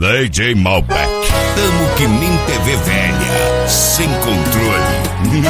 DJ Malbec. Tamo que nem TV velha, sem controle.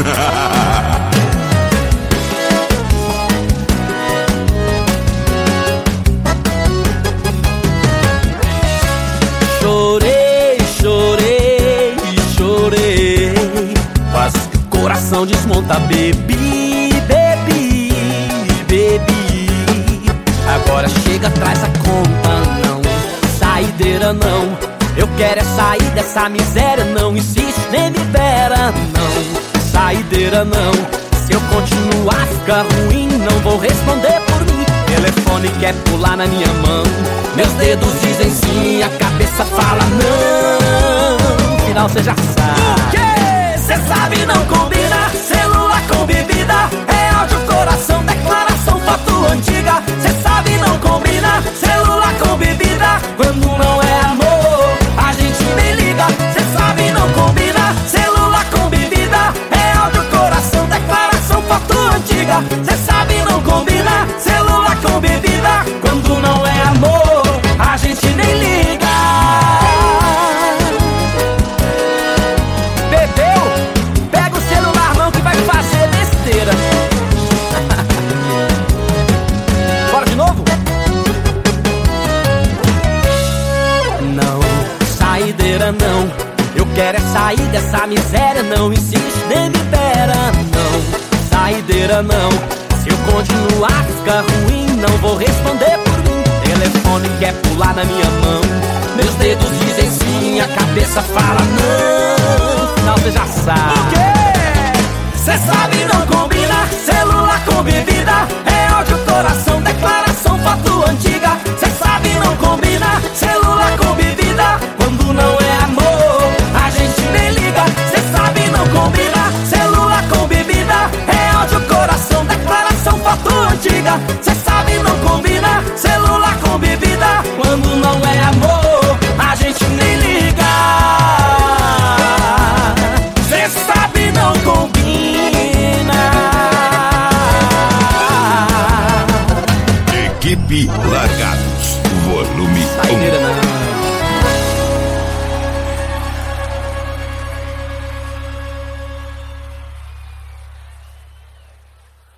Chorei, chorei, chorei, quase que o coração desmonta. Bebi, bebi, bebi. Agora chega, traz a conta, não. Saideira não. Eu quero é sair dessa miséria. Não insiste, nem me pera, não. Saideira não. Se eu continuar, fica ruim. Não vou responder por mim. Telefone quer pular na minha mão. Meus dedos dizem sim, a cabeça fala não. Final cê já sabe. O quê? Cê sabe não combina. Celular com bebida. É áudio, coração, declaração, foto antiga. Cê sabe não combina. Celular com bebida. Quando não é amor, a gente nem liga. Cê sabe não combina. Celular com bebida. É áudio, coração, declaração, foto antiga. Cê sabe não combina. Celular com bebida. Quando não é amor, a gente nem liga. Bebeu? Pega o celular não que vai fazer besteira. Bora de novo? Não, saideira não. Eu quero é sair dessa miséria. Não insiste, nem me pera, não. Saideira não. Se eu continuar, fica ruim. Não vou responder por mim. Telefone quer pular na minha mão. Meus dedos dizem sim, a cabeça fala não. Final cê já sabe. O quê? Cê sabe não combina. Celular com bebida. É áudio, coração, declaração, foto antiga. Cê sabe não combina. Celular com bebida. Quando não é amor, a gente nem liga. Cê sabe não combina. Celular com bebida. É áudio, coração, declaração, foto antiga. Cê sabe não combina. Celular com bebida. Quando não é amor, a gente nem liga. Cê sabe não combina. Equipe Largados, volume 1.